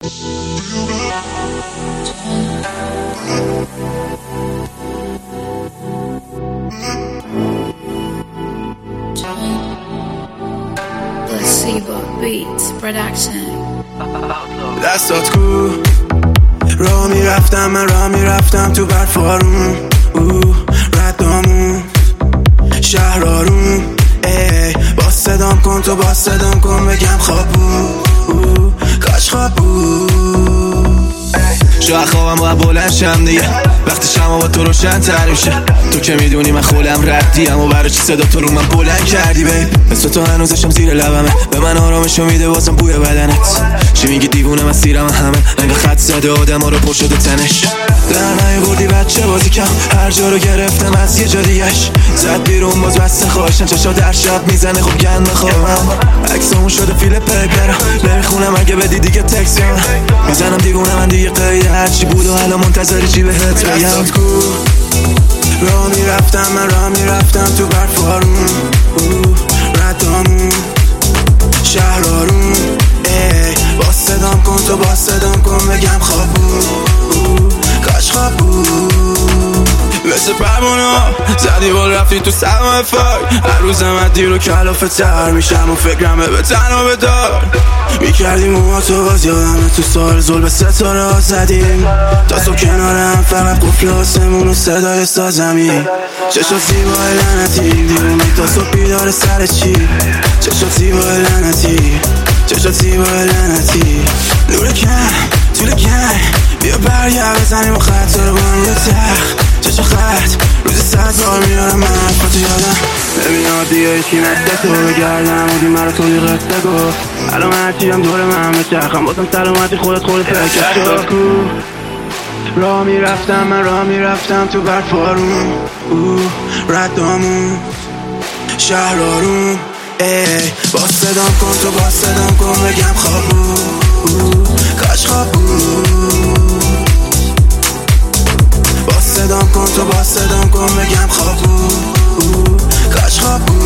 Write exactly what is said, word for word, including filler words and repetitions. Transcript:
دستات کو راه میرفتم من راه میرفتم تو برفارون او ردامون شهر آروم ای با صدام کن تو با صدام کن بگم خواب بود کاش خواب بود شاید خوابم باید بلند شم دیگه وقتی شما با تو روشن تر میشه تو که میدونی من خولم ردیم و برای چی صدا تو رو من بلند کردی بیب مثل تو هنوزشم زیر لبمه به من آرامشو میده واسم بوی بدنت چی میگی دیوونه من سیرم همه رنگ خط زده آدم ها رو پر شده تنش در نیاوردی بچه بازی کم هر جا رو گرفتم از یه جا دیگش زد بیرون باز بسته خواهشن چشا در شب میزنه خب گند بخوابم عکسامون شده فیل پیپرم نمیخونم اگه بدی دیگه تکس میزنم دیوونه من دیگه قید هرچی بود و حالا منتظری چی بهت بگم راه میرفتم من راه میرفتم تو برفارون ردامون شهر آروم ای با صدام کن تو با صدام کن بگم خواب بود کاش خواب بود مثل پروانه زدی بال رفتی تو سمه فای هر روزم از دیر و کلافه تر میشم و فکرمه به تنها بدار میکردیم موها تو باز یادمه تو سال زل به ستاره ها زدیم تا صبح کنارم فقط قفل آسمون و صدای سازمی چشات زیبای لعنتی دیرونی تا صبح بیدار سر چی چشات زیبای لعنتی چشات زیبای لعنتی نور کم طول گنگ بیا برگرد بزنیم و خط رو با هم رو تخت چشا خط روزی ست بار میارم من حرفاتو یادم نمیاد دیگه هیچی مثل تو بگردم بودی مرا توی قصه گفت الان من هرچیم دور من بچرخم بازم سلامتی خودت خودت فکر شد راه میرفتم من راه میرفتم تو برفارون ردامون شهر آروم ای با صدام کن تو با صدام کن بگم خواب بود کاش خواب بود با صدام کن تو با صدام کن بگم خواب بود کاش خواب بود